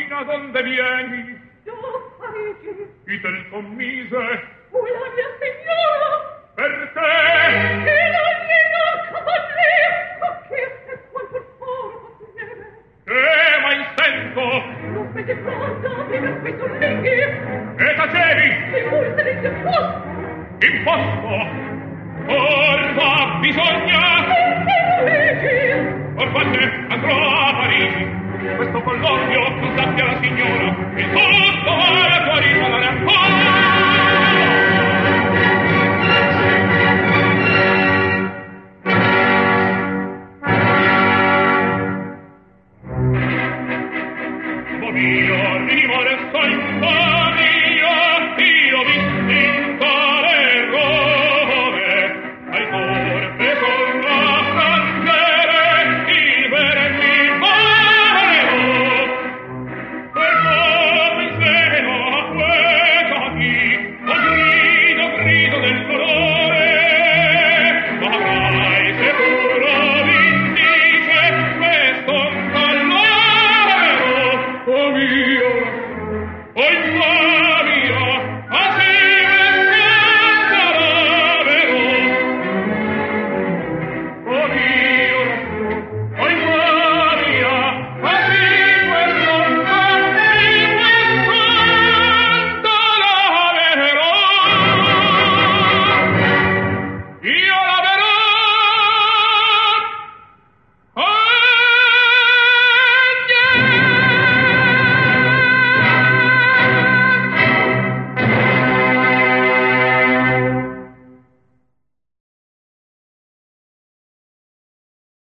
bambina, donde vieni? Io Parigi. Chi te il commise? Fu la mia signora. Perché? Che non gli tocca con me, ma che se quanto il foro insieme. Ma in sento? Non vede pronta, mi per questo linghi. E tacevi? Si multe di se posto. Imposto? Orva bisogna? Parigi. Orfante, andrò a Parigi. Questo colloquio non sappia la signora. Il tutto vale fuori dalla ancora. Mio, rimore, sto in